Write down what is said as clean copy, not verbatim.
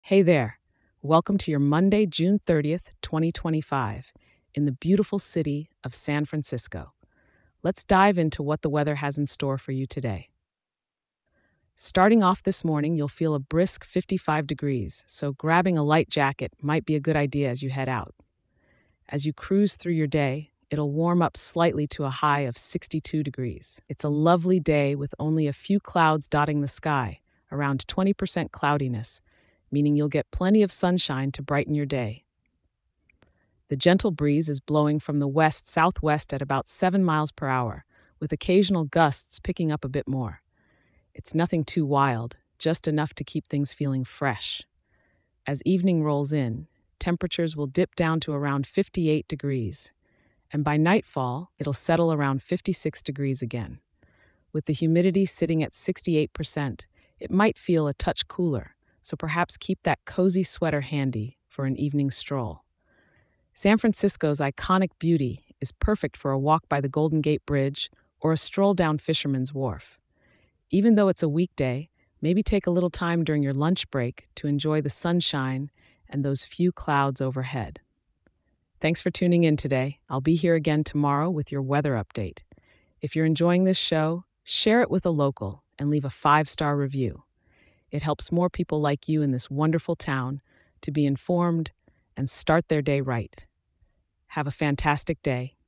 Hey there. Welcome to your Monday, June 30th, 2025, in the beautiful city of San Francisco. Let's dive into what the weather has in store for you today. Starting off this morning, you'll feel a brisk 55 degrees, so grabbing a light jacket might be a good idea as you head out. As you cruise through your day, it'll warm up slightly to a high of 62 degrees. It's a lovely day with only a few clouds dotting the sky, around 20% cloudiness, meaning you'll get plenty of sunshine to brighten your day. The gentle breeze is blowing from the west southwest at about 7 miles per hour, with occasional gusts picking up a bit more. It's nothing too wild, just enough to keep things feeling fresh. As evening rolls in, temperatures will dip down to around 58 degrees, and by nightfall, it'll settle around 56 degrees again. With the humidity sitting at 68%, it might feel a touch cooler, so perhaps keep that cozy sweater handy for an evening stroll. San Francisco's iconic beauty is perfect for a walk by the Golden Gate Bridge or a stroll down Fisherman's Wharf. Even though it's a weekday, maybe take a little time during your lunch break to enjoy the sunshine and those few clouds overhead. Thanks for tuning in today. I'll be here again tomorrow with your weather update. If you're enjoying this show, share it with a local and leave a 5-star review. It helps more people like you in this wonderful town to be informed and start their day right. Have a fantastic day.